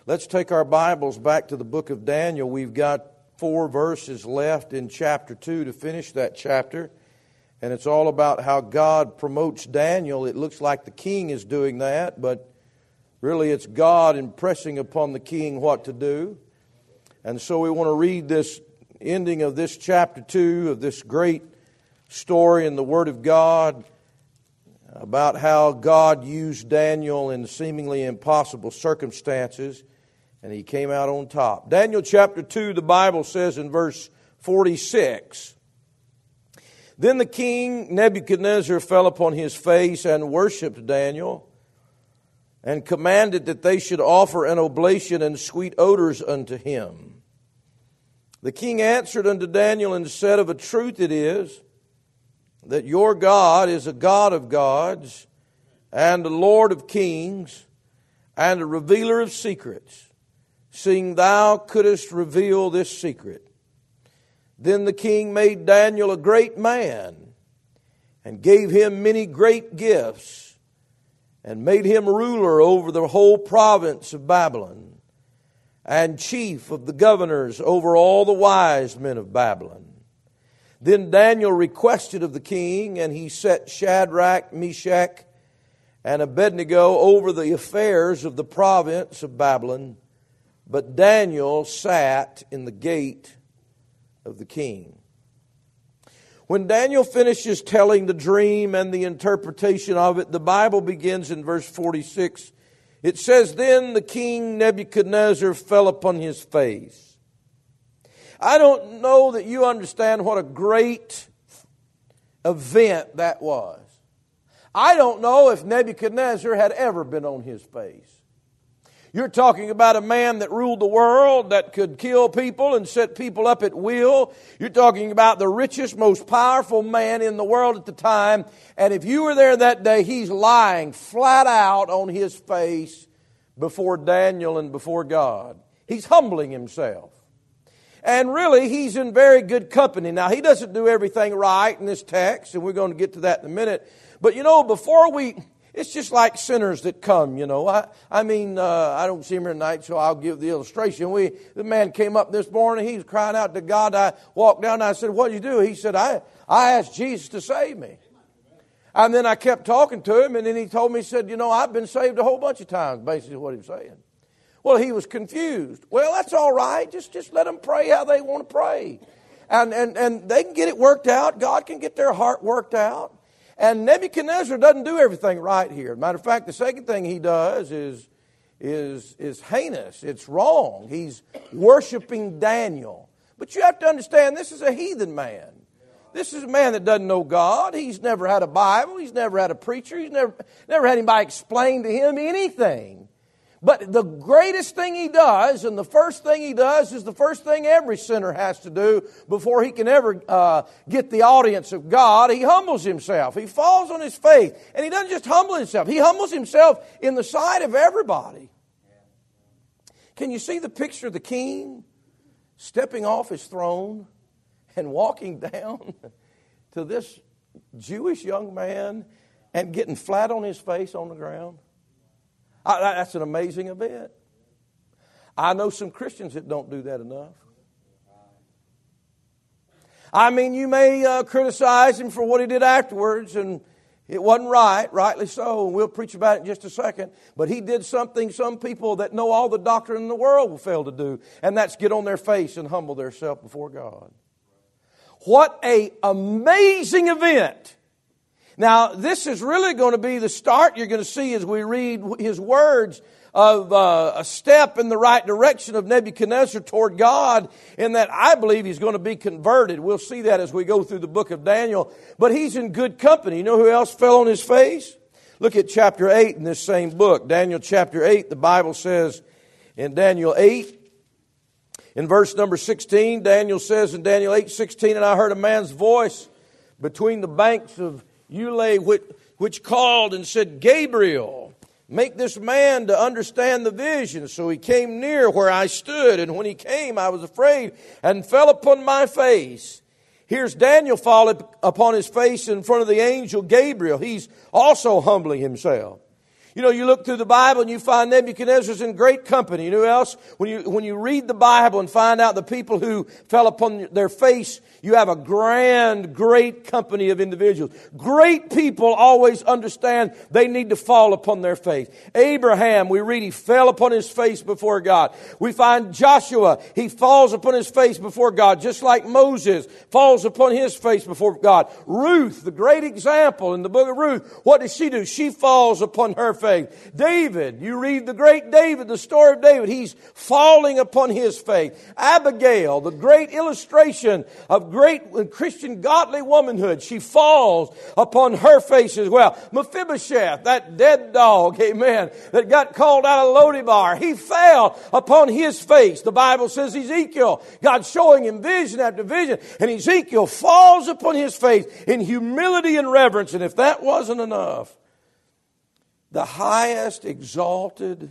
Let's take our Bibles back to the book of Daniel. We've got 4 verses left in chapter 2 to finish that chapter. And it's all about how God promotes Daniel. It looks like the king is doing that, but really it's God impressing upon the king what to do. And so we want to read this ending of this chapter 2 of this great story in the Word of God about how God used Daniel in seemingly impossible circumstances, and he came out on top. Daniel chapter 2, the Bible says in verse 46, "Then the king Nebuchadnezzar fell upon his face and worshipped Daniel, and commanded that they should offer an oblation and sweet odors unto him. The king answered unto Daniel and said, Of a truth it is, that your God is a God of gods, and a Lord of kings, and a revealer of secrets, seeing thou couldest reveal this secret. Then the king made Daniel a great man, and gave him many great gifts, and made him ruler over the whole province of Babylon, and chief of the governors over all the wise men of Babylon. Then Daniel requested of the king, and he set Shadrach, Meshach, and Abednego over the affairs of the province of Babylon. But Daniel sat in the gate of the king." When Daniel finishes telling the dream and the interpretation of it, the Bible begins in verse 46. It says, "Then the king Nebuchadnezzar fell upon his face." I don't know that you understand what a great event that was. I don't know if Nebuchadnezzar had ever been on his face. You're talking about a man that ruled the world, that could kill people and set people up at will. You're talking about the richest, most powerful man in the world at the time. And if you were there that day, he's lying flat out on his face before Daniel and before God. He's humbling himself. And really, he's in very good company. Now, he doesn't do everything right in this text, and we're going to get to that in a minute. But, it's just like sinners that come, I don't see him here tonight, so I'll give the illustration. The man came up this morning, he was crying out to God. I walked down and I said, "What did you do?" He said, I asked Jesus to save me. And then I kept talking to him, and then he told me, he said, "I've been saved a whole bunch of times," basically what he was saying. Well, he was confused. Well, that's all right. Just let them pray how they want to pray. And they can get it worked out. God can get their heart worked out. And Nebuchadnezzar doesn't do everything right here. Matter of fact, the second thing he does is heinous. It's wrong. He's worshiping Daniel. But you have to understand, this is a heathen man. This is a man that doesn't know God. He's never had a Bible. He's never had a preacher. He's never had anybody explain to him anything. But the greatest thing he does, and the first thing he does, is the first thing every sinner has to do before he can ever get the audience of God. He humbles himself. He falls on his face. And he doesn't just humble himself. He humbles himself in the sight of everybody. Can you see the picture of the king stepping off his throne and walking down to this Jewish young man and getting flat on his face on the ground? That's an amazing event. I know some Christians that don't do that enough. You may criticize him for what he did afterwards, and it wasn't right, rightly so, and we'll preach about it in just a second. But he did something some people that know all the doctrine in the world will fail to do, and that's get on their face and humble themselves before God. What an amazing event. Now, this is really going to be the start you're going to see as we read his words of a step in the right direction of Nebuchadnezzar toward God, in that I believe he's going to be converted. We'll see that as we go through the book of Daniel. But he's in good company. You know who else fell on his face? Look at chapter 8 in this same book. Daniel chapter 8, the Bible says in Daniel 8, in verse number 16, Daniel says in Daniel 8:16, "And I heard a man's voice between the banks of Ulai, which called and said, Gabriel, make this man to understand the vision. So he came near where I stood, and when he came, I was afraid and fell upon my face." Here's Daniel falling upon his face in front of the angel Gabriel. He's also humbling himself. You know, you look through the Bible and you find Nebuchadnezzar's in great company. You know who else? When you read the Bible and find out the people who fell upon their face, you have a grand, great company of individuals. Great people always understand they need to fall upon their face. Abraham, we read, he fell upon his face before God. We find Joshua, he falls upon his face before God, just like Moses falls upon his face before God. Ruth, the great example in the book of Ruth, what does she do? She falls upon her face. David, you read the great David, the story of David, he's falling upon his faith. Abigail, the great illustration of great Christian godly womanhood, she falls upon her face as well. Mephibosheth, that dead dog, amen, that got called out of Lodebar, he fell upon his face. The Bible says Ezekiel, God showing him vision after vision, and Ezekiel falls upon his face in humility and reverence. And if that wasn't enough, the highest exalted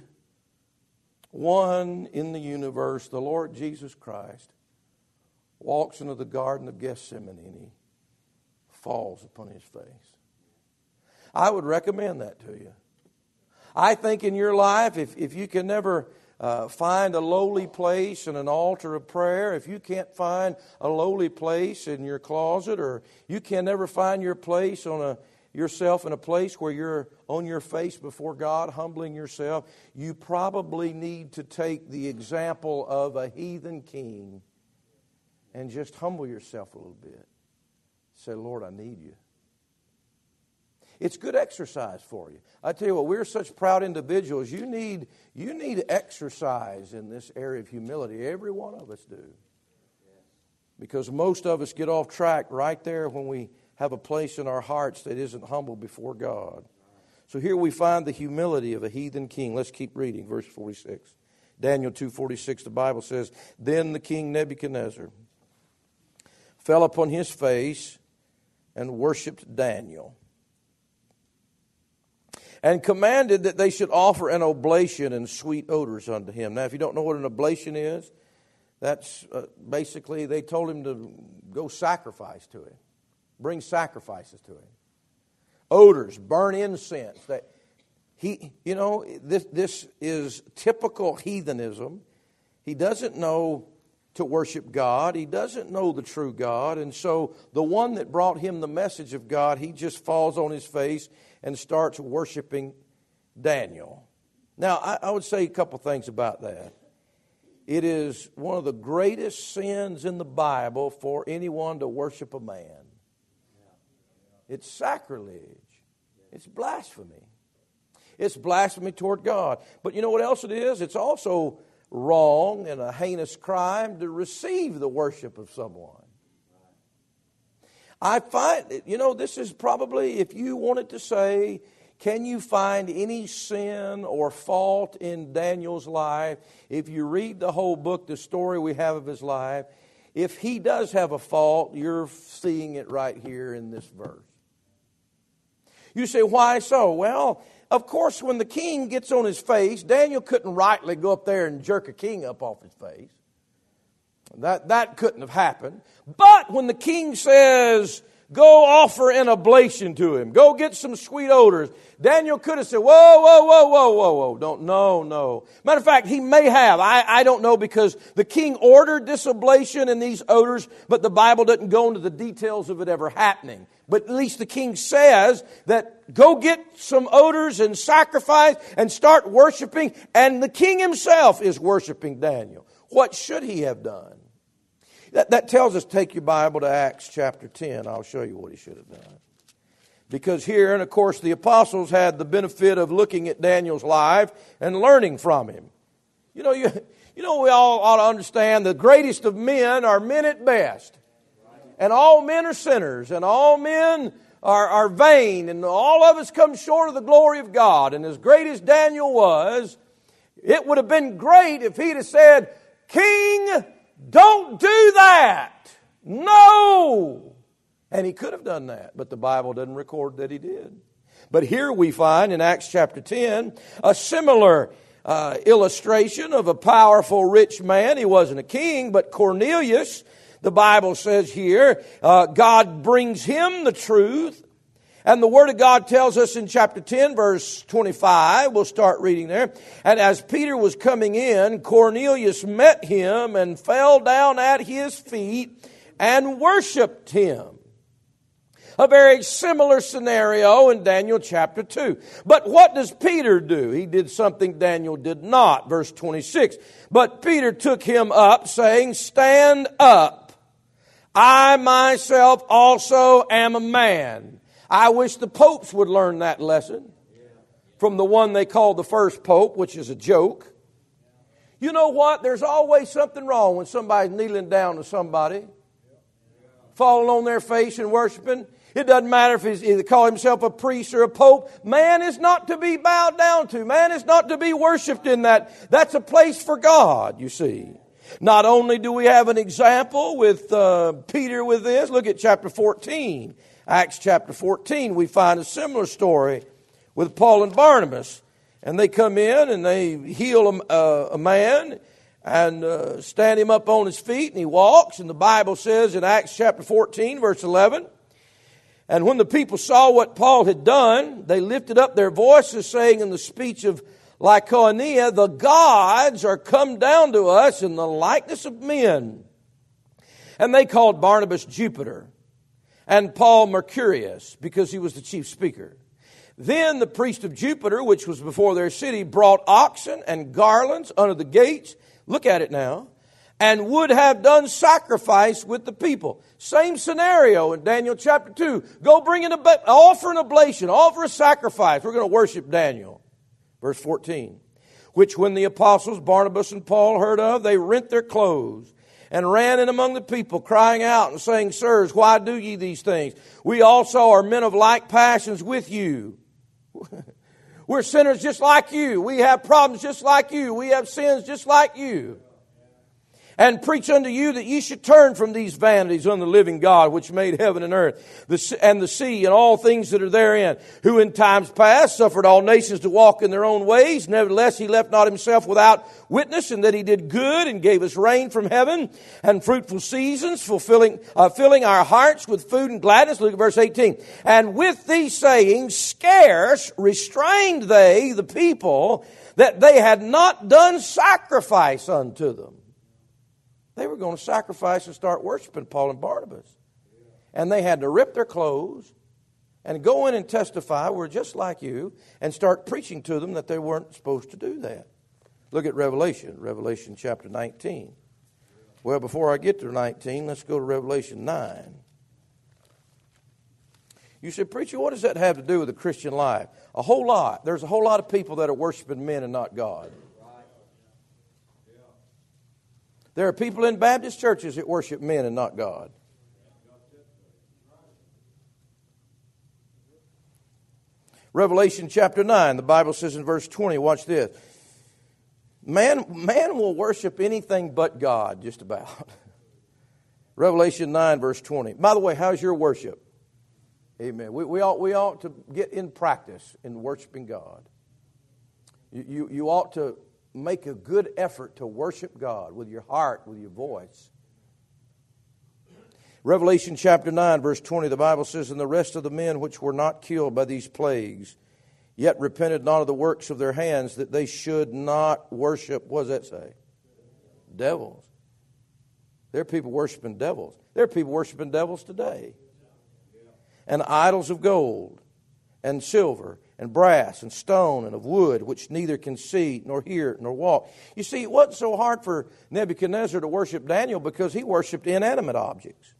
one in the universe, the Lord Jesus Christ, walks into the Garden of Gethsemane and he falls upon his face. I would recommend that to you. I think in your life, if you can never find a lowly place and an altar of prayer, if you can't find a lowly place in your closet, or you can never find your place yourself in a place where you're on your face before God, humbling yourself, you probably need to take the example of a heathen king and just humble yourself a little bit. Say, Lord, I need you. It's good exercise for you. I tell you what, we're such proud individuals. You need exercise in this area of humility. Every one of us do. Because most of us get off track right there when we have a place in our hearts that isn't humble before God. So here we find the humility of a heathen king. Let's keep reading, verse 46. Daniel 2:46, the Bible says, Then the king Nebuchadnezzar fell upon his face and worshipped Daniel, and commanded that they should offer an oblation and sweet odors unto him. Now, if you don't know what an oblation is, that's basically they told him to go sacrifice to him. Bring sacrifices to him. Odors, burn incense. This is typical heathenism. He doesn't know to worship God. He doesn't know the true God. And so the one that brought him the message of God, he just falls on his face and starts worshiping Daniel. Now, I would say a couple things about that. It is one of the greatest sins in the Bible for anyone to worship a man. It's sacrilege. It's blasphemy. It's blasphemy toward God. But you know what else it is? It's also wrong and a heinous crime to receive the worship of someone. I find, this is probably, if you wanted to say, can you find any sin or fault in Daniel's life? If you read the whole book, the story we have of his life, if he does have a fault, you're seeing it right here in this verse. You say, why so? Well, of course, when the king gets on his face, Daniel couldn't rightly go up there and jerk a king up off his face. That couldn't have happened. But when the king says, go offer an oblation to him, go get some sweet odors, Daniel could have said, whoa. No. Matter of fact, he may have. I don't know, because the king ordered this oblation and these odors, but the Bible doesn't go into the details of it ever happening. But at least the king says that go get some odors and sacrifice and start worshiping. And the king himself is worshiping Daniel. What should he have done? That tells us, take your Bible to Acts chapter 10. I'll show you what he should have done. Because here, and of course, the apostles had the benefit of looking at Daniel's life and learning from him. We all ought to understand the greatest of men are men at best. And all men are sinners, and all men are vain, and all of us come short of the glory of God. And as great as Daniel was, it would have been great if he'd have said, King, don't do that. No. And he could have done that, but the Bible doesn't record that he did. But here we find in Acts chapter 10 a similar illustration of a powerful rich man. He wasn't a king, but Cornelius, the Bible says here, God brings him the truth. And the Word of God tells us in chapter 10, verse 25, we'll start reading there. And as Peter was coming in, Cornelius met him and fell down at his feet and worshiped him. A very similar scenario in Daniel chapter 2. But what does Peter do? He did something Daniel did not. Verse 26. But Peter took him up, saying, "Stand up. I myself also am a man." I wish the popes would learn that lesson from the one they called the first pope, which is a joke. You know what? There's always something wrong when somebody's kneeling down to somebody, falling on their face and worshiping. It doesn't matter if he call himself a priest or a pope. Man is not to be bowed down to. Man is not to be worshiped in that. That's a place for God, you see. Not only do we have an example with Peter with this, look at chapter 14. Acts chapter 14, we find a similar story with Paul and Barnabas. And they come in and they heal a man and stand him up on his feet, and he walks. And the Bible says in Acts chapter 14, verse 11, "And when the people saw what Paul had done, they lifted up their voices, saying in the speech of Lycaonia, 'The gods are come down to us in the likeness of men.' And they called Barnabas Jupiter, and Paul Mercurius, because he was the chief speaker. Then the priest of Jupiter, which was before their city, brought oxen and garlands under the gates," look at it now, "and would have done sacrifice with the people." Same scenario in Daniel chapter 2. Go bring offer an oblation, offer a sacrifice. We're going to worship Daniel. Verse 14. "Which when the apostles Barnabas and Paul heard of, they rent their clothes and ran in among the people, crying out and saying, 'Sirs, why do ye these things? We also are men of like passions with you.'" We're sinners just like you. We have problems just like you. We have sins just like you. "And preach unto you that ye should turn from these vanities unto the living God, which made heaven and earth, and the sea, and all things that are therein, who in times past suffered all nations to walk in their own ways. Nevertheless, he left not himself without witness, and that he did good, and gave us rain from heaven, and fruitful seasons, filling our hearts with food and gladness." Look at verse 18. "And with these sayings, scarce restrained they the people, that they had not done sacrifice unto them." They were going to sacrifice and start worshiping Paul and Barnabas. And they had to rip their clothes and go in and testify, "We're just like you," and start preaching to them that they weren't supposed to do that. Look at Revelation chapter 19. Well, before I get to 19, let's go to Revelation 9. You say, "Preacher, what does that have to do with the Christian life?" A whole lot. There's a whole lot of people that are worshiping men and not God. There are people in Baptist churches that worship men and not God. Revelation chapter 9, the Bible says in verse 20, watch this. Man will worship anything but God, just about. Revelation 9, verse 20. By the way, how's your worship? Amen. We ought to get in practice in worshiping God. You ought to make a good effort to worship God with your heart, with your voice. Revelation chapter 9, verse 20, the Bible says, "And the rest of the men which were not killed by these plagues, yet repented not of the works of their hands, that they should not worship," what does that say? Devils. There are people worshiping devils. There are people worshiping devils today. "And idols of gold and silver and brass and stone and of wood, which neither can see nor hear nor walk." You see, it wasn't so hard for Nebuchadnezzar to worship Daniel because he worshiped inanimate objects.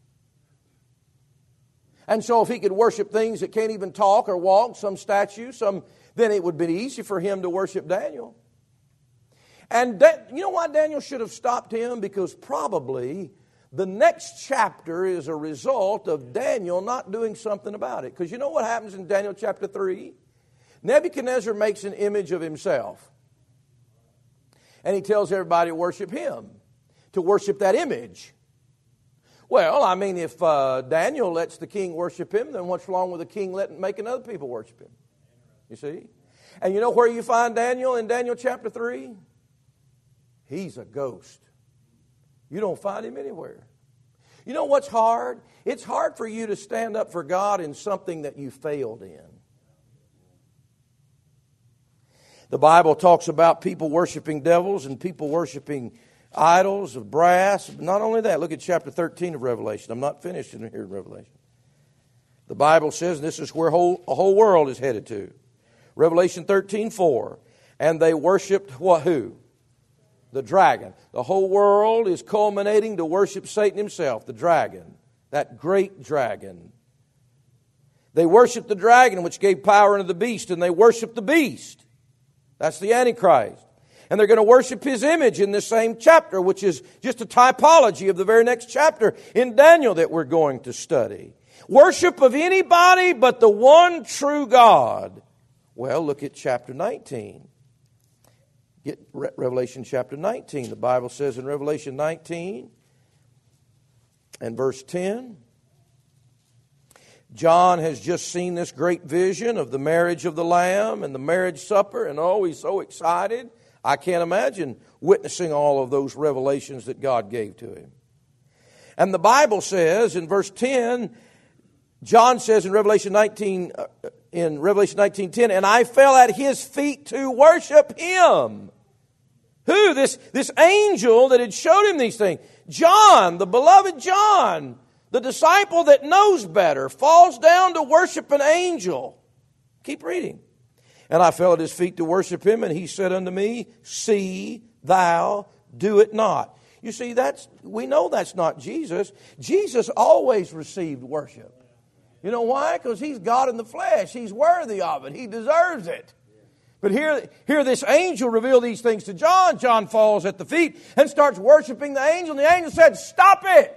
And so if he could worship things that can't even talk or walk, some statues, then it would be easy for him to worship Daniel. And you know why Daniel should have stopped him? Because probably the next chapter is a result of Daniel not doing something about it. Because you know what happens in Daniel chapter 3? Nebuchadnezzar makes an image of himself. And he tells everybody to worship him, to worship that image. Well, I mean, if Daniel lets the king worship him, then what's wrong with the king making other people worship him? You see? And you know where you find Daniel in Daniel chapter 3? He's a ghost. You don't find him anywhere. You know what's hard? It's hard for you to stand up for God in something that you failed in. The Bible talks about people worshiping devils and people worshiping idols of brass. Not only that, look at chapter 13 of Revelation. I'm not finished in here in Revelation. The Bible says this is where a whole world is headed to. Revelation 13:4. And they worshiped what? Who? The dragon. The whole world is culminating to worship Satan himself, the dragon, that great dragon. They worshiped the dragon, which gave power unto the beast, and they worshiped the beast. That's the Antichrist. And they're going to worship his image in this same chapter, which is just a typology of the very next chapter in Daniel that we're going to study. Worship of anybody but the one true God. Well, look at chapter 19. Get Revelation chapter 19. The Bible says in Revelation 19 and verse 10, John has just seen this great vision of the marriage of the Lamb and the marriage supper, and oh, he's so excited. I can't imagine witnessing all of those revelations that God gave to him. And the Bible says in verse 10, John says in Revelation 19:10, and I fell at his feet to worship him. Who? This angel that had showed him these things. John, the beloved John, the disciple that knows better, falls down to worship an angel. Keep reading. And I fell at his feet to worship him, and he said unto me, see thou do it not. You see, we know that's not Jesus. Jesus always received worship. You know why? Because he's God in the flesh. He's worthy of it. He deserves it. But here this angel revealed these things to John. John falls at the feet and starts worshiping the angel. And the angel said, stop it.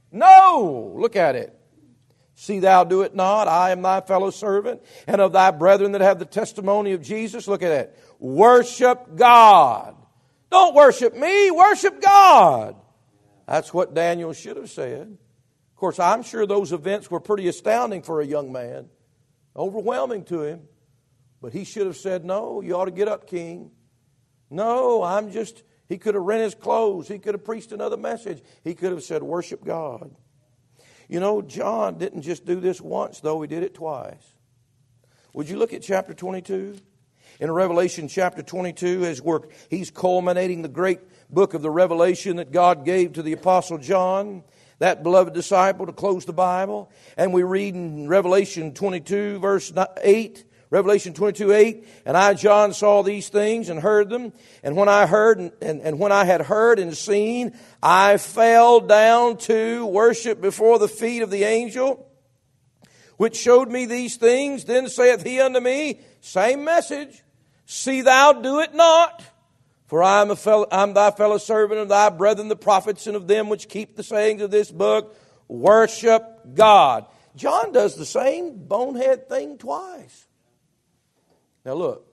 No. Look at it. See thou do it not. I am thy fellow servant and of thy brethren that have the testimony of Jesus. Look at it. Worship God. Don't worship me. Worship God. That's what Daniel should have said. Of course, I'm sure those events were pretty astounding for a young man. Overwhelming to him. But he should have said, no, you ought to get up, king. No, he could have rent his clothes. He could have preached another message. He could have said, worship God. You know, John didn't just do this once, though. He did it twice. Would you look at chapter 22? In Revelation chapter 22, he's culminating the great book of the Revelation that God gave to the Apostle John, that beloved disciple, to close the Bible. And we read in Revelation 22, verse 8, Revelation 22:8, and I, John, saw these things and heard them. And when I heard and when I had heard and seen, I fell down to worship before the feet of the angel, which showed me these things. Then saith he unto me, same message, see thou do it not. For I'm thy fellow servant of thy brethren, the prophets, and of them which keep the sayings of this book. Worship God. John does the same bonehead thing twice. Now look,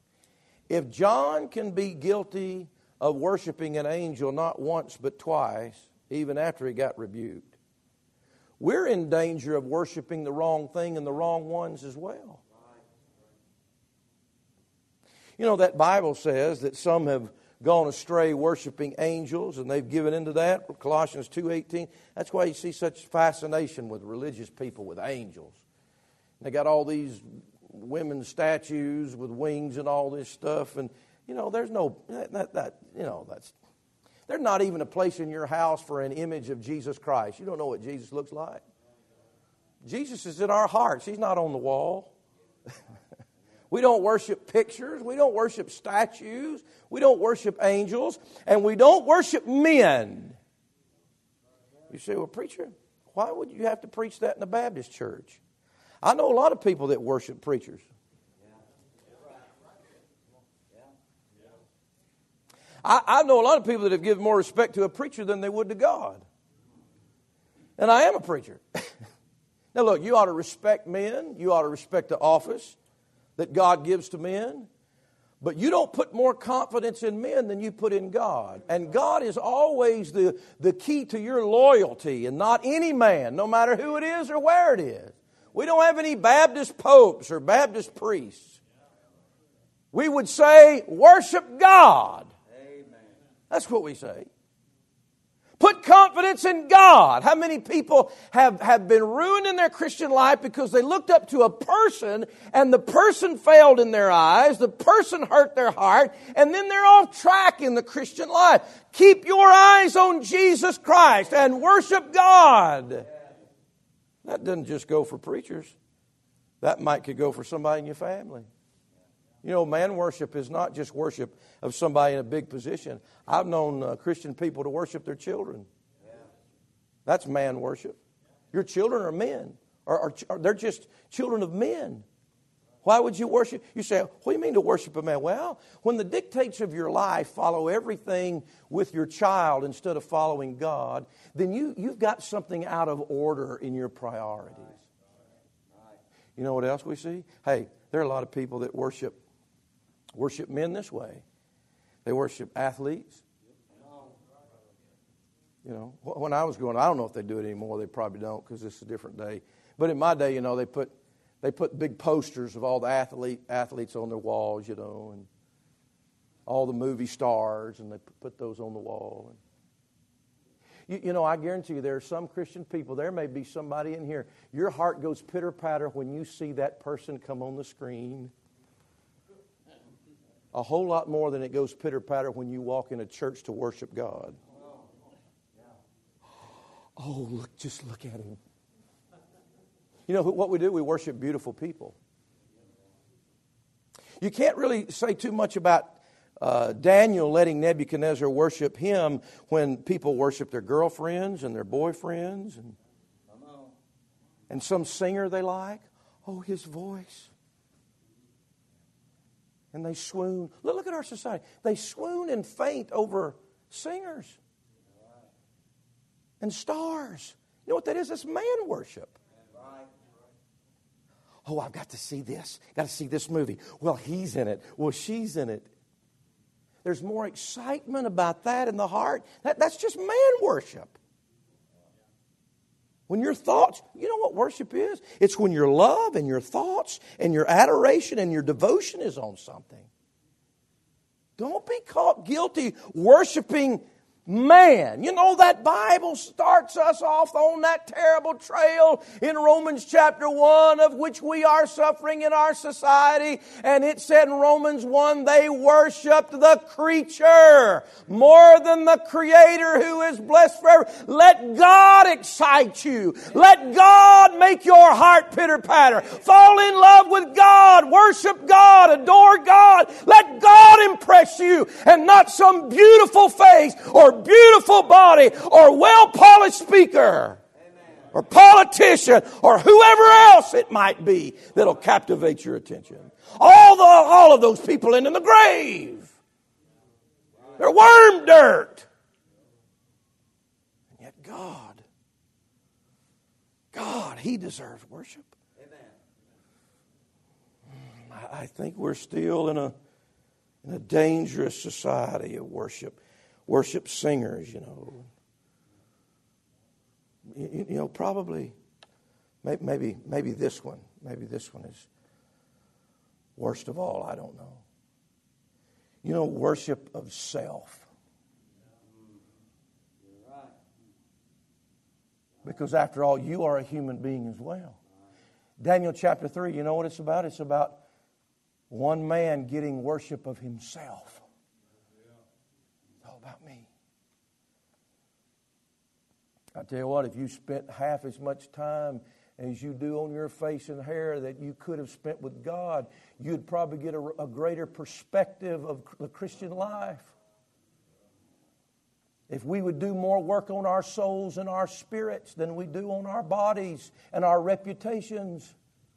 if John can be guilty of worshiping an angel not once but twice, even after he got rebuked, we're in danger of worshiping the wrong thing and the wrong ones as well. You know, that Bible says that some have gone astray worshiping angels, and they've given into that. Colossians 2:18. That's why you see such fascination with religious people with angels. They got all these women's statues with wings and all this stuff, and you know, there's not even a place in your house for an image of Jesus Christ. You don't know what Jesus looks like. Jesus is in our hearts. He's not on the wall. We don't worship pictures. We don't worship statues. We don't worship angels. And we don't worship men. You say, well, preacher, why would you have to preach that in a Baptist church? I know a lot of people that worship preachers. I know a lot of people that have given more respect to a preacher than they would to God. And I am a preacher. Now look, you ought to respect men. You ought to respect the office that God gives to men. But you don't put more confidence in men than you put in God. And God is always the key to your loyalty, and not any man, no matter who it is or where it is. We don't have any Baptist popes or Baptist priests. We would say, worship God. Amen. That's what we say. Put confidence in God. How many people have been ruined in their Christian life because they looked up to a person and the person failed in their eyes, the person hurt their heart, and then they're off track in the Christian life. Keep your eyes on Jesus Christ and worship God. That doesn't just go for preachers. That could go for somebody in your family. You know, man worship is not just worship of somebody in a big position. I've known Christian people to worship their children. That's man worship. Your children are men. Or they're just children of men. Why would you worship? You say, what do you mean to worship a man? Well, when the dictates of your life follow everything with your child instead of following God, then you've got something out of order in your priorities. You know what else we see? Hey, there are a lot of people that worship men this way. They worship athletes. You know, when I was growing up, I don't know if they do it anymore. They probably don't because it's a different day. But in my day, you know, they put big posters of all the athletes on their walls, you know, and all the movie stars, and they put those on the wall. You know, I guarantee you there are some Christian people, there may be somebody in here, your heart goes pitter-patter when you see that person come on the screen. A whole lot more than it goes pitter-patter when you walk in a church to worship God. Oh, just look at him. You know what we do? We worship beautiful people. You can't really say too much about Daniel letting Nebuchadnezzar worship him when people worship their girlfriends and their boyfriends and some singer they like. Oh, his voice. And they swoon. Look at our society. They swoon and faint over singers and stars. You know what that is? It's man worship. Oh, I've got to see this. Got to see this movie. Well, he's in it. Well, she's in it. There's more excitement about that in the heart. That's just man worship. When your thoughts, you know what worship is? It's when your love and your thoughts and your adoration and your devotion is on something. Don't be caught guilty worshiping man. You know, that Bible starts us off on that terrible trail in Romans chapter 1 of which we are suffering in our society. And it said in Romans 1, they worshiped the creature more than the Creator who is blessed forever. Let God excite you. Let God make your heart pitter-patter. Fall in love with God. Worship God. Adore God. Let God impress you and not some beautiful face or beautiful body or well-polished speaker or politician or whoever else it might be that'll captivate your attention. All of those people in the grave. They're worm dirt. And yet God, He deserves worship. I think we're still in a dangerous society of worship. Worship singers, you know. You know, probably, maybe this one. Maybe this one is worst of all. I don't know. You know, worship of self. Because after all, you are a human being as well. Daniel chapter 3, you know what it's about? It's about one man getting worship of himself. About me. I tell you what, if you spent half as much time as you do on your face and hair that you could have spent with God, you'd probably get a greater perspective of the Christian life. If we would do more work on our souls and our spirits than we do on our bodies and our reputations,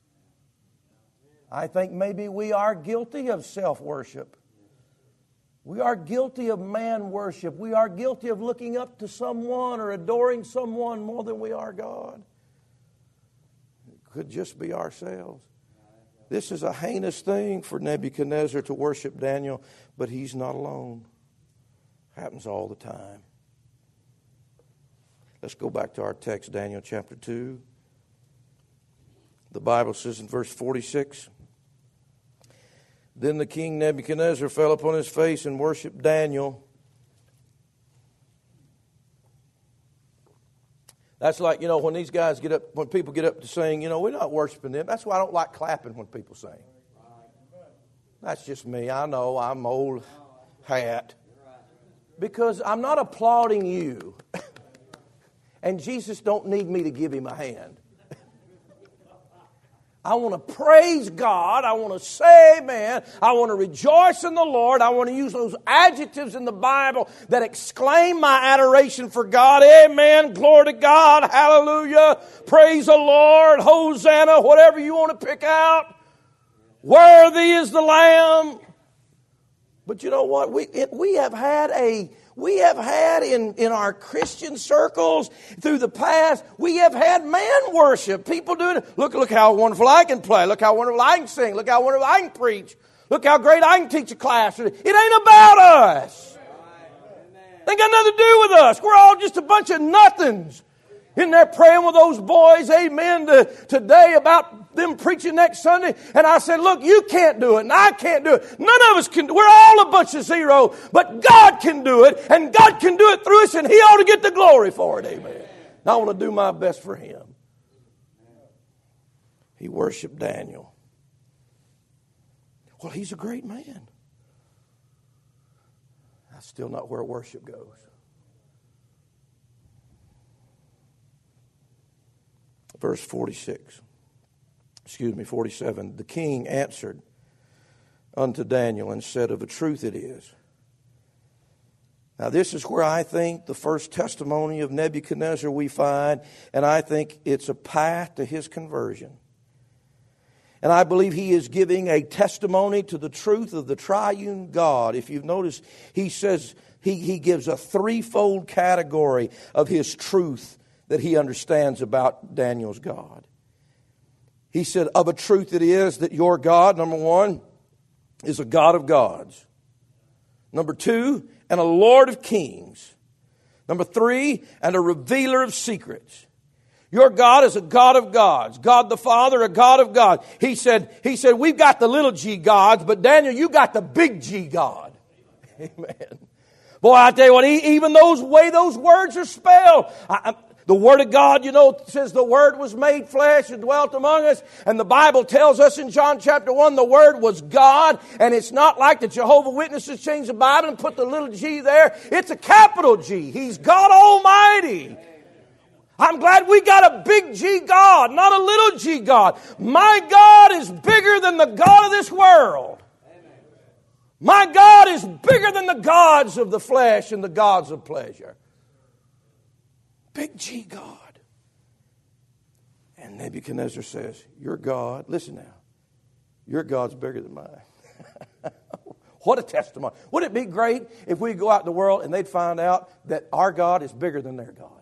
I think maybe we are guilty of self-worship. We are guilty of man worship. We are guilty of looking up to someone or adoring someone more than we are God. It could just be ourselves. This is a heinous thing for Nebuchadnezzar to worship Daniel, but he's not alone. Happens all the time. Let's go back to our text, Daniel chapter 2. The Bible says in verse 46, then the king Nebuchadnezzar fell upon his face and worshipped Daniel. That's like, when these guys get up, when people get up to sing, we're not worshiping them. That's why I don't like clapping when people sing. That's just me. I know I'm old hat. Because I'm not applauding you. And Jesus don't need me to give him a hand. I want to praise God. I want to say amen. I want to rejoice in the Lord. I want to use those adjectives in the Bible that exclaim my adoration for God. Amen. Glory to God. Hallelujah. Praise the Lord. Hosanna. Whatever you want to pick out. Worthy is the Lamb. But you know what? We have had in our Christian circles through the past, we have had man worship. People doing it. Look how wonderful I can play. Look how wonderful I can sing. Look how wonderful I can preach. Look how great I can teach a class. It ain't about us. It ain't got nothing to do with us. We're all just a bunch of nothings. In there praying with those boys, amen, today about them preaching next Sunday. And I said, look, you can't do it and I can't do it. None of us can. We're all a bunch of zero. But God can do it. And God can do it through us. And He ought to get the glory for it. Amen. And I want to do my best for Him. He worshiped Daniel. Well, he's a great man. That's still not where worship goes. Verse 47. The king answered unto Daniel and said, of a truth it is. Now this is where I think the first testimony of Nebuchadnezzar we find, and I think it's a path to his conversion. And I believe he is giving a testimony to the truth of the triune God. If you've noticed, he says he gives a threefold category of his truth that he understands about Daniel's God. He said, of a truth it is that your God, number one, is a God of gods. Number two, and a Lord of kings. Number three, and a revealer of secrets. Your God is a God of gods. God the Father, a God of God. He said, we've got the little g gods, but Daniel, you got the big G God. Amen. Boy, I tell you what, even those way those words are spelled. The Word of God, says the Word was made flesh and dwelt among us. And the Bible tells us in John chapter 1, the Word was God. And it's not like the Jehovah Witnesses changed the Bible and put the little g there. It's a capital G. He's God Almighty. I'm glad we got a big G God, not a little g God. My God is bigger than the God of this world. My God is bigger than the gods of the flesh and the gods of pleasure. Big G God. And Nebuchadnezzar says, your God, listen now, your God's bigger than mine. What a testimony. Wouldn't it be great if we go out in the world and they'd find out that our God is bigger than their God?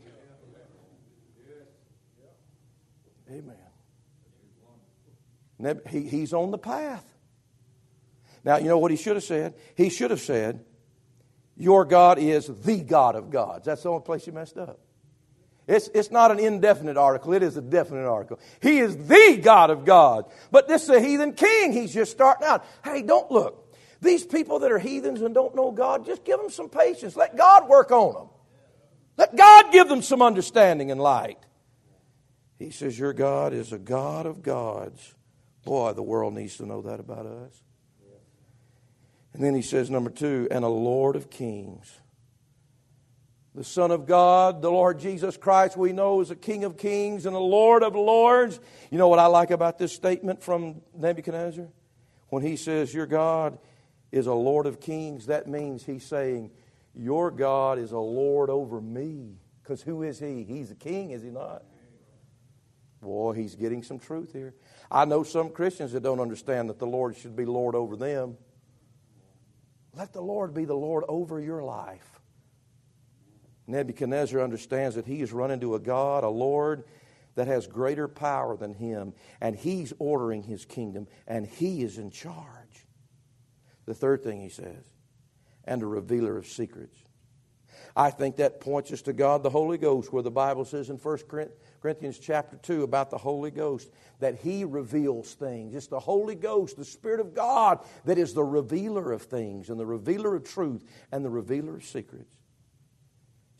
Amen. He's on the path. Now, you know what he should have said? He should have said, your God is the God of gods. That's the only place he messed up. It's not an indefinite article. It is a definite article. He is the God of gods. But this is a heathen king. He's just starting out. Hey, don't look. These people that are heathens and don't know God, just give them some patience. Let God work on them. Let God give them some understanding and light. He says, your God is a God of gods. Boy, the world needs to know that about us. And then he says, number two, and a Lord of kings. The Son of God, the Lord Jesus Christ, we know is a King of kings and a Lord of lords. You know what I like about this statement from Nebuchadnezzar? When he says, your God is a Lord of kings, that means he's saying, your God is a Lord over me. Because who is he? He's a king, is he not? Boy, he's getting some truth here. I know some Christians that don't understand that the Lord should be Lord over them. Let the Lord be the Lord over your life. Nebuchadnezzar understands that he is running to a God, a Lord, that has greater power than him. And he's ordering his kingdom. And he is in charge. The third thing he says, and a revealer of secrets. I think that points us to God the Holy Ghost, where the Bible says in 1 Corinthians chapter 2 about the Holy Ghost, that He reveals things. It's the Holy Ghost, the Spirit of God, that is the revealer of things and the revealer of truth and the revealer of secrets.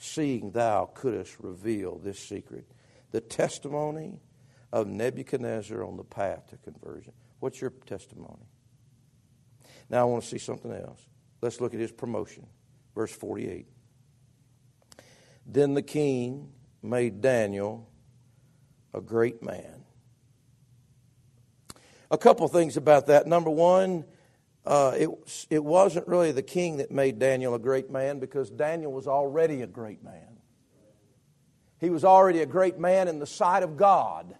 seeing thou couldst reveal this secret. The testimony of Nebuchadnezzar on the path to conversion. What's your testimony? Now I want to see something else. Let's look at his promotion. Verse 48. Then the king made Daniel a great man. A couple things about that. Number one, it wasn't really the king that made Daniel a great man, because Daniel was already a great man. He was already a great man in the sight of God.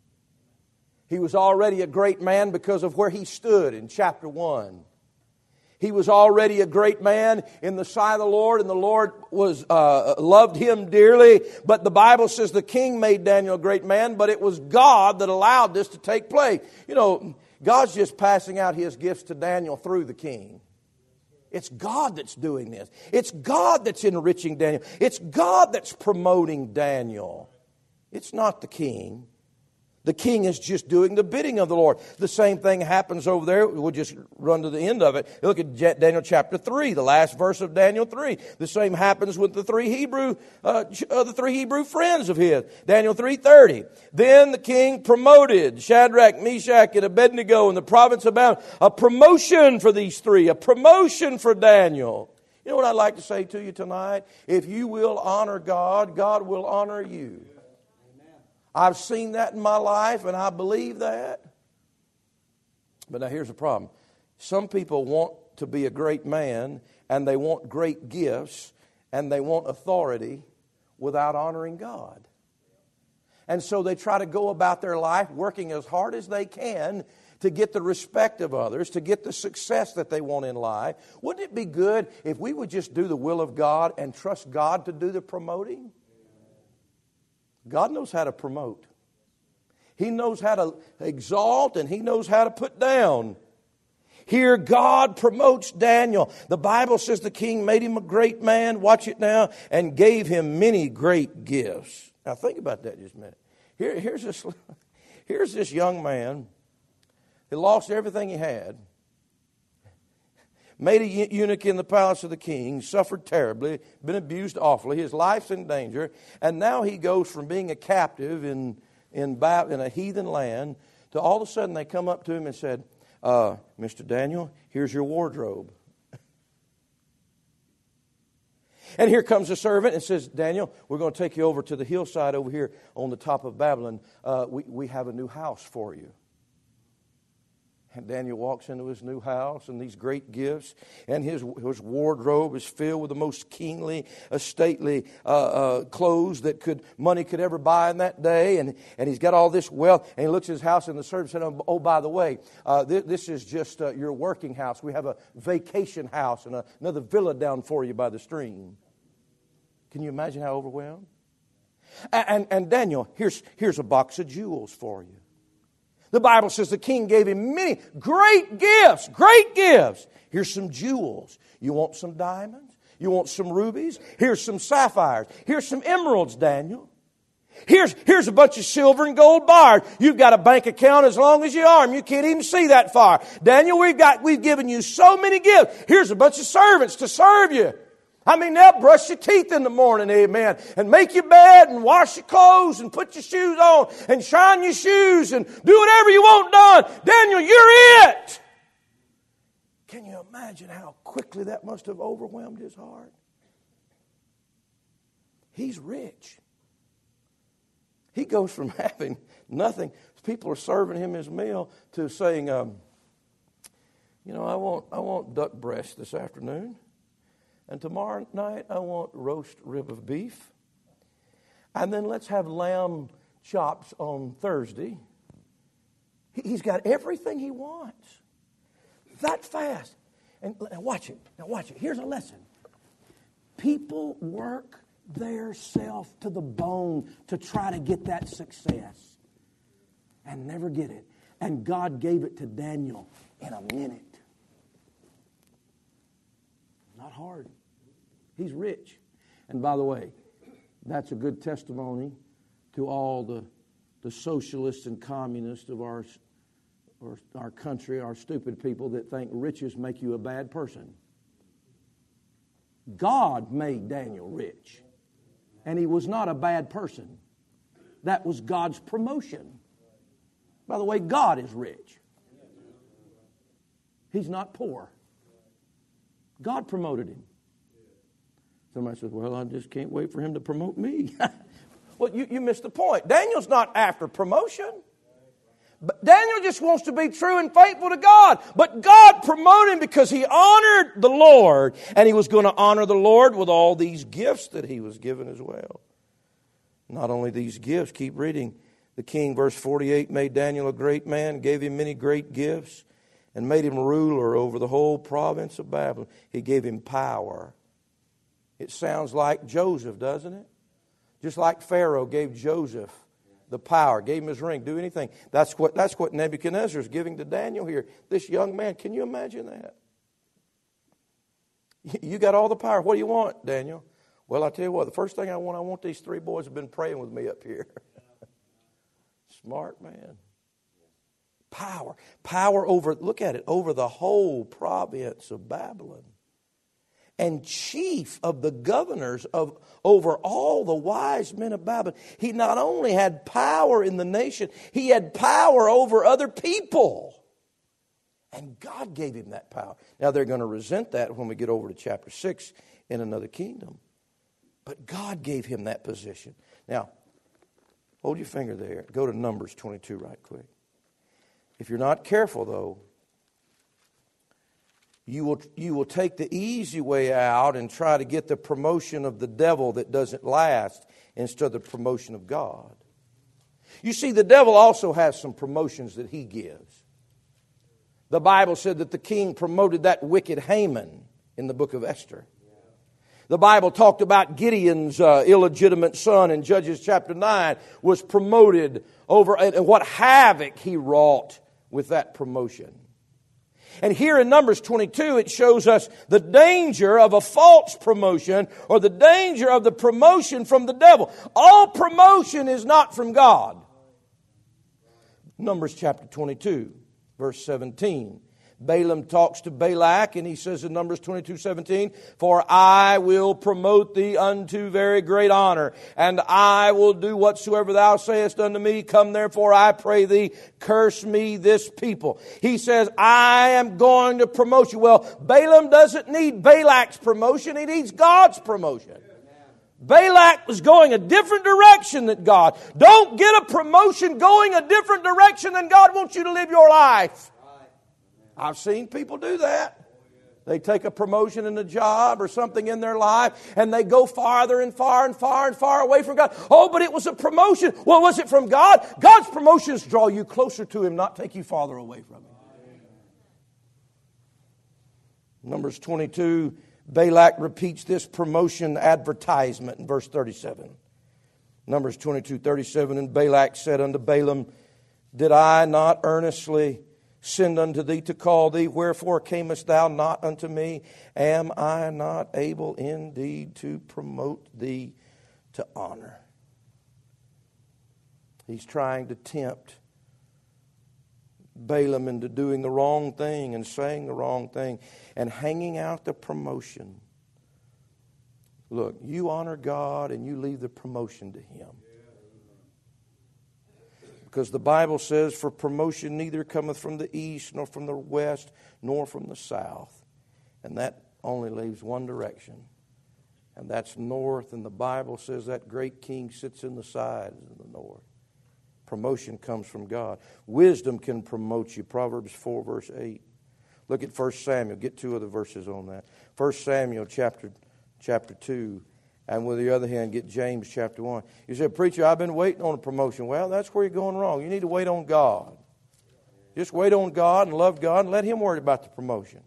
He was already a great man because of where he stood in chapter 1. He was already a great man in the sight of the Lord, and the Lord loved him dearly. But the Bible says the king made Daniel a great man, but it was God that allowed this to take place. You know, God's just passing out His gifts to Daniel through the king. It's God that's doing this. It's God that's enriching Daniel. It's God that's promoting Daniel. It's not the king. The king is just doing the bidding of the Lord. The same thing happens over there. We'll just run to the end of it. Look at Daniel chapter 3, the last verse of Daniel 3. The same happens with the three Hebrew friends of his. Daniel 3:30. Then the king promoted Shadrach, Meshach, and Abednego in the province of Babylon. A promotion for these three. A promotion for Daniel. You know what I'd like to say to you tonight? If you will honor God, God will honor you. I've seen that in my life, and I believe that. But now here's the problem. Some people want to be a great man, and they want great gifts, and they want authority without honoring God. And so they try to go about their life working as hard as they can to get the respect of others, to get the success that they want in life. Wouldn't it be good if we would just do the will of God and trust God to do the promoting? God knows how to promote. He knows how to exalt, and He knows how to put down. Here God promotes Daniel. The Bible says the king made him a great man, watch it now, and gave him many great gifts. Now think about that just a minute. Here's this young man who lost everything he had, made a eunuch in the palace of the king, suffered terribly, been abused awfully, his life's in danger, and now he goes from being a captive in a heathen land to all of a sudden they come up to him and said, Mr. Daniel, here's your wardrobe. And here comes a servant and says, Daniel, we're going to take you over to the hillside over here on the top of Babylon. We have a new house for you. And Daniel walks into his new house and these great gifts, and his wardrobe is filled with the most kingly, stately clothes that money could ever buy in that day. And he's got all this wealth, and he looks at his house, and the servant said, oh, by the way, this is just your working house. We have a vacation house and another villa down for you by the stream. Can you imagine how overwhelmed? And Daniel, here's a box of jewels for you. The Bible says the king gave him many great gifts, great gifts. Here's some jewels. You want some diamonds? You want some rubies? Here's some sapphires. Here's some emeralds, Daniel. Here's a bunch of silver and gold bars. You've got a bank account as long as your arm. You can't even see that far. Daniel, we've given you so many gifts. Here's a bunch of servants to serve you. I mean, they'll brush your teeth in the morning, amen, and make your bed and wash your clothes and put your shoes on and shine your shoes and do whatever you want done. Daniel, you're it. Can you imagine how quickly that must have overwhelmed his heart? He's rich. He goes from having nothing, people are serving him his meal, to saying, I want duck breast this afternoon. And tomorrow night, I want roast rib of beef. And then let's have lamb chops on Thursday. He's got everything he wants. That fast. And watch it. Now watch it. Here's a lesson. People work their self to the bone to try to get that success. And never get it. And God gave it to Daniel in a minute. Not hard. He's rich. And by the way, that's a good testimony to all the socialists and communists of our country, our stupid people that think riches make you a bad person. God made Daniel rich. And he was not a bad person. That was God's promotion. By the way, God is rich. He's not poor. God promoted him. Somebody says, well, I just can't wait for him to promote me. Well, you missed the point. Daniel's not after promotion. But Daniel just wants to be true and faithful to God. But God promoted him because he honored the Lord. And he was going to honor the Lord with all these gifts that he was given as well. Not only these gifts, keep reading. The king, verse 48, made Daniel a great man, gave him many great gifts, and made him ruler over the whole province of Babylon. He gave him power. It sounds like Joseph, doesn't it? Just like Pharaoh gave Joseph the power, gave him his ring, do anything. That's what Nebuchadnezzar is giving to Daniel here. This young man, can you imagine that? You got all the power. What do you want, Daniel? Well, I tell you what, the first thing I want these three boys who have been praying with me up here. Smart man. Power over, look at it, over the whole province of Babylon. And chief of the governors over all the wise men of Babylon. He not only had power in the nation, he had power over other people. And God gave him that power. Now they're going to resent that when we get over to chapter 6 in another kingdom. But God gave him that position. Now, hold your finger there. Go to Numbers 22 right quick. If you're not careful, though, you will take the easy way out and try to get the promotion of the devil that doesn't last instead of the promotion of God. You see, the devil also has some promotions that he gives. The Bible said that the king promoted that wicked Haman in the book of Esther. The Bible talked about Gideon's illegitimate son in Judges chapter 9 was promoted over, and what havoc he wrought with that promotion. And here in Numbers 22, it shows us the danger of a false promotion or the danger of the promotion from the devil. All promotion is not from God. Numbers chapter 22, verse 17. Balaam talks to Balak, and he says in Numbers 22:17, for I will promote thee unto very great honor, and I will do whatsoever thou sayest unto me. Come therefore, I pray thee, curse me this people. He says, I am going to promote you. Well, Balaam doesn't need Balak's promotion, he needs God's promotion. Balak was going a different direction than God. Don't get a promotion going a different direction than God wants you to live your life. I've seen people do that. They take a promotion in a job or something in their life and they go farther and far and far and far away from God. Oh, but it was a promotion. Well, was it from God? God's promotions draw you closer to Him, not take you farther away from Him. Numbers 22, Balak repeats this promotion advertisement in verse 37. Numbers 22:37, and Balak said unto Balaam, did I not earnestly send unto thee to call thee? Wherefore camest thou not unto me? Am I not able indeed to promote thee to honor? He's trying to tempt Balaam into doing the wrong thing and saying the wrong thing and hanging out the promotion. Look, you honor God and you leave the promotion to Him. Because the Bible says, for promotion neither cometh from the east, nor from the west, nor from the south. And that only leaves one direction. And that's north. And the Bible says that great king sits in the sides of the north. Promotion comes from God. Wisdom can promote you. Proverbs 4, verse 8. Look at 1 Samuel. Get two other verses on that. 1 Samuel chapter 2. And with the other hand, get James chapter 1. You say, preacher, I've been waiting on a promotion. Well, that's where you're going wrong. You need to wait on God. Just wait on God and love God and let Him worry about the promotion.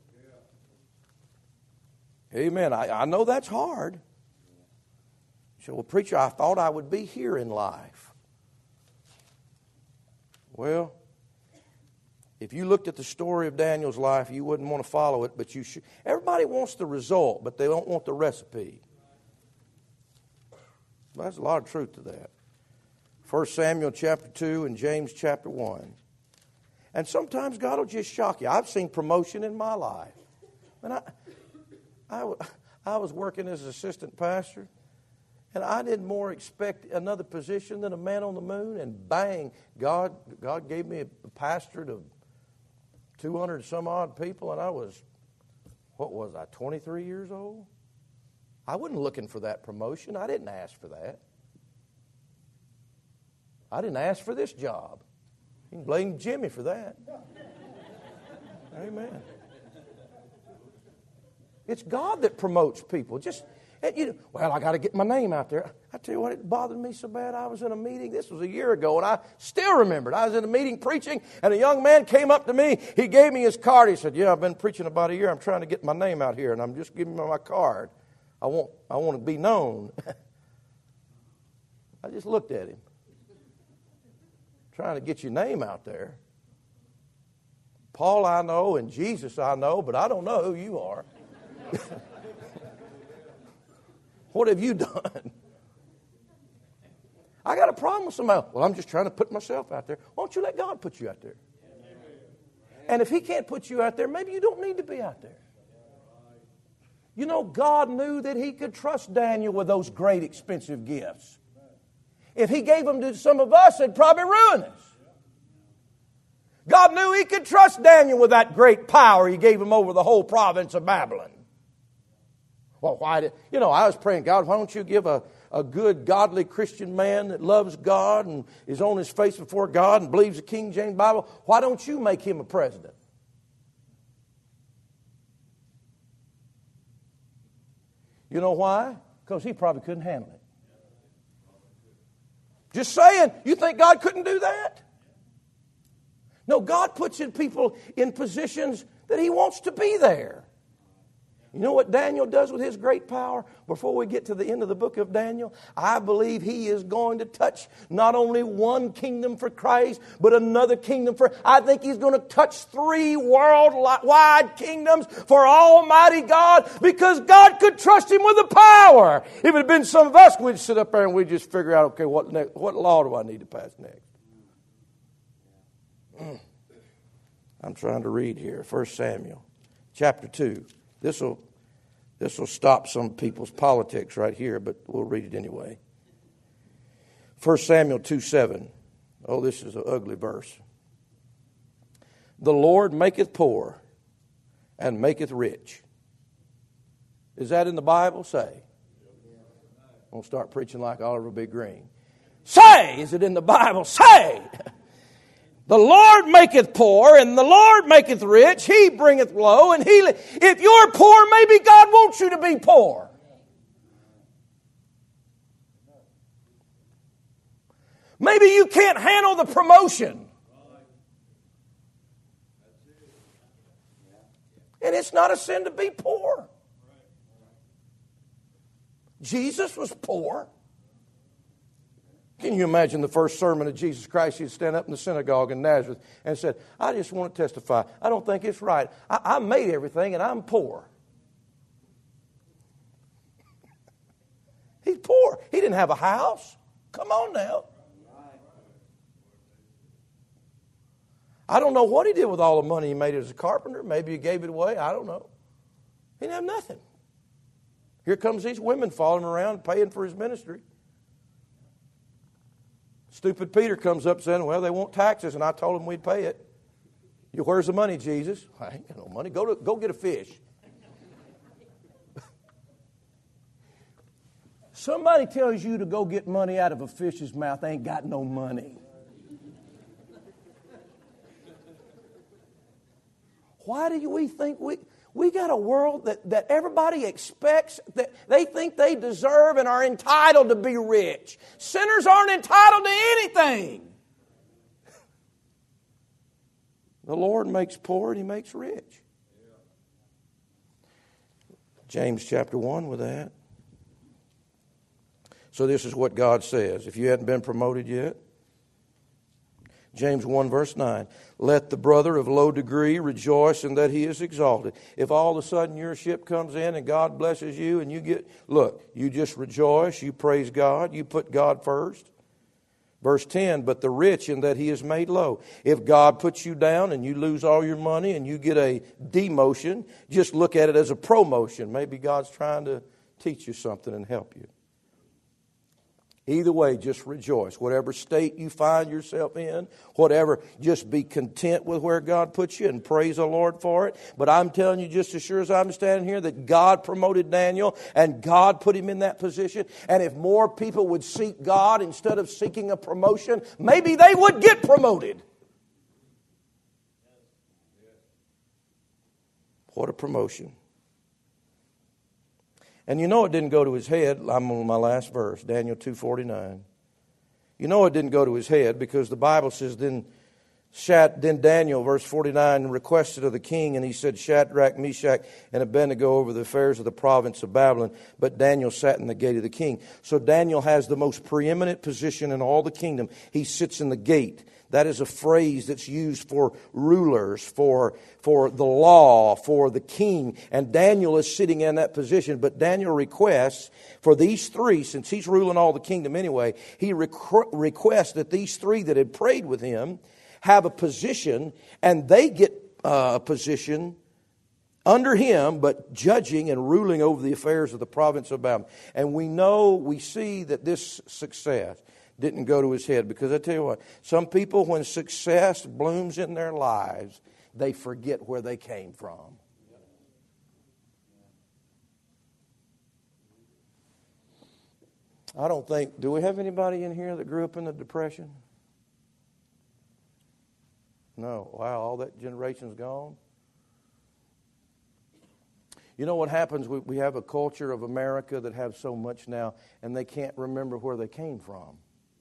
Amen. I know that's hard. You say, well, preacher, I thought I would be here in life. Well, if you looked at the story of Daniel's life, you wouldn't want to follow it, but you should. Everybody wants the result, but they don't want the recipe. There's a lot of truth to that. 1 Samuel chapter 2 and James chapter 1. And sometimes God will just shock you. I've seen promotion in my life. And I was working as an assistant pastor, And I didn't more expect another position than a man on the moon, and bang, God gave me a pastor to 200 some odd people, and I was, 23 years old? I wasn't looking for that promotion. I didn't ask for that. I didn't ask for this job. You can blame Jimmy for that. Amen. It's God that promotes people. Well, I got to get my name out there. I tell you what, it bothered me so bad. I was in a meeting. This was a year ago, and I still remember it. I was in a meeting preaching, and a young man came up to me. He gave me his card. He said, "Yeah, I've been preaching about a year. I'm trying to get my name out here, and I'm just giving you my card. I want to be known." I just looked at him. Trying to get your name out there. Paul I know and Jesus I know, but I don't know who you are. What have you done? I got a problem with somebody. Well, I'm just trying to put myself out there. Why don't you let God put you out there? And if He can't put you out there, maybe you don't need to be out there. You know, God knew that He could trust Daniel with those great expensive gifts. If He gave them to some of us, it'd probably ruin us. God knew He could trust Daniel with that great power He gave him over the whole province of Babylon. Well, I was praying, God, why don't you give a good, godly Christian man that loves God and is on his face before God and believes the King James Bible, why don't you make him a president? You know why? Because he probably couldn't handle it. Just saying, you think God couldn't do that? No, God puts people in positions that He wants to be there. You know what Daniel does with his great power? Before we get to the end of the book of Daniel, I believe he is going to touch not only one kingdom for Christ, but another kingdom I think he's going to touch 3 worldwide kingdoms for Almighty God, because God could trust him with the power. If it had been some of us, we'd sit up there and we'd just figure out, okay, what law do I need to pass next? I'm trying to read here, 1 Samuel chapter 2. This will stop some people's politics right here, but we'll read it anyway. 1 Samuel 2:7. Oh, this is an ugly verse. The Lord maketh poor and maketh rich. Is that in the Bible? Say. I'm going to start preaching like Oliver B. Green. Say, is it in the Bible? Say. The Lord maketh poor, and the Lord maketh rich. He bringeth low, and if you're poor, maybe God wants you to be poor. Maybe you can't handle the promotion. And it's not a sin to be poor. Jesus was poor. Can you imagine the first sermon of Jesus Christ? He'd stand up in the synagogue in Nazareth and said, I just want to testify. I don't think it's right. I made everything and I'm poor. He's poor. He didn't have a house. Come on now. I don't know what he did with all the money he made as a carpenter. Maybe he gave it away. I don't know. He didn't have nothing. Here comes these women following around paying for his ministry. Stupid Peter comes up saying, well, they want taxes, and I told them we'd pay it. Where's the money, Jesus? I ain't got no money. Go get a fish. Somebody tells you to go get money out of a fish's mouth, they ain't got no money. Why do we think we got a world that everybody expects, that they think they deserve and are entitled to be rich? Sinners aren't entitled to anything. The Lord makes poor and He makes rich. James chapter 1 with that. So this is what God says. If you hadn't been promoted yet, James 1 verse 9, let the brother of low degree rejoice in that he is exalted. If all of a sudden your ship comes in and God blesses you and you just rejoice, you praise God, you put God first. Verse 10, but the rich in that he is made low. If God puts you down and you lose all your money and you get a demotion, just look at it as a promotion. Maybe God's trying to teach you something and help you. Either way, just rejoice. Whatever state you find yourself in, whatever, just be content with where God puts you and praise the Lord for it. But I'm telling you, just as sure as I'm standing here, that God promoted Daniel and God put him in that position. And if more people would seek God instead of seeking a promotion, maybe they would get promoted. What a promotion. And you know it didn't go to his head. I'm on my last verse, Daniel 2:49. You know it didn't go to his head because the Bible says, Then Daniel, verse 49, requested of the king, and he said, Shadrach, Meshach, and Abednego over the affairs of the province of Babylon. But Daniel sat in the gate of the king. So Daniel has the most preeminent position in all the kingdom. He sits in the gate. That is a phrase that's used for rulers, for the law, for the king. And Daniel is sitting in that position. But Daniel requests for these three, since he's ruling all the kingdom anyway, he requests that these three that had prayed with him have a position, and they get a position under him, but judging and ruling over the affairs of the province of Babylon. And we see that this success didn't go to his head, because I tell you what, some people, when success blooms in their lives, they forget where they came from. I don't think, do we have anybody in here that grew up in the Depression? No. Wow, all that generation's gone. You know what happens? We have a culture of America that have so much now, and they can't remember where they came from.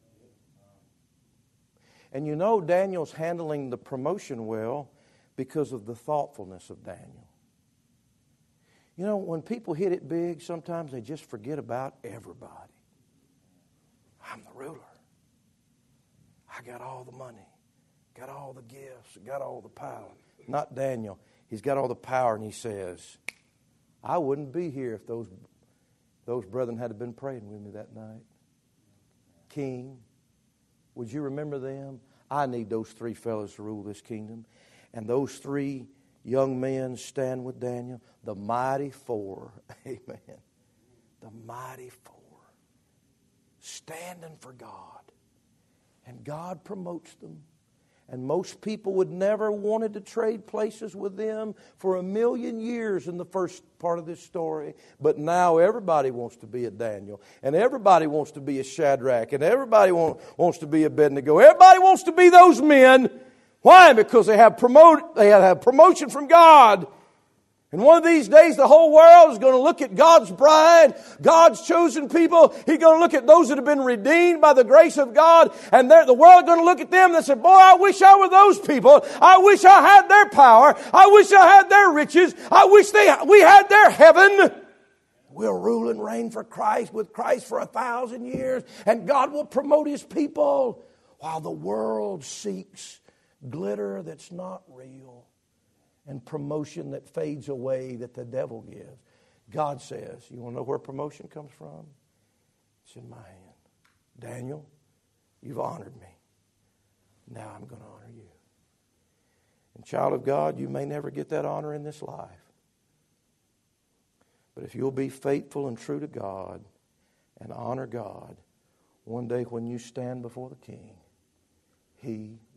And you know Daniel's handling the promotion well because of the thoughtfulness of Daniel. You know, when people hit it big, sometimes they just forget about everybody. I'm the ruler. I got all the money, got all the gifts, got all the power. Not Daniel. He's got all the power, and he says, I wouldn't be here if those brethren had been praying with me that night. King, would you remember them? I need those three fellows to rule this kingdom. And those three young men stand with Daniel. The mighty four. Amen. The mighty four. Standing for God. And God promotes them. And most people would never wanted to trade places with them for 1,000,000 years in the first part of this story. But now everybody wants to be a Daniel. And everybody wants to be a Shadrach. And everybody wants to be a Abednego. Everybody wants to be those men. Why? Because they have promotion from God. And one of these days, the whole world is going to look at God's bride, God's chosen people. He's going to look at those that have been redeemed by the grace of God. And the world is going to look at them and say, boy, I wish I were those people. I wish I had their power. I wish I had their riches. I wish we had their heaven. We'll rule and reign for Christ, with Christ for 1,000 years. And God will promote His people while the world seeks glitter that's not real. And promotion that fades away that the devil gives. God says, you want to know where promotion comes from? It's in my hand. Daniel, you've honored me. Now I'm going to honor you. And child of God, you may never get that honor in this life. But if you'll be faithful and true to God and honor God, one day when you stand before the King, He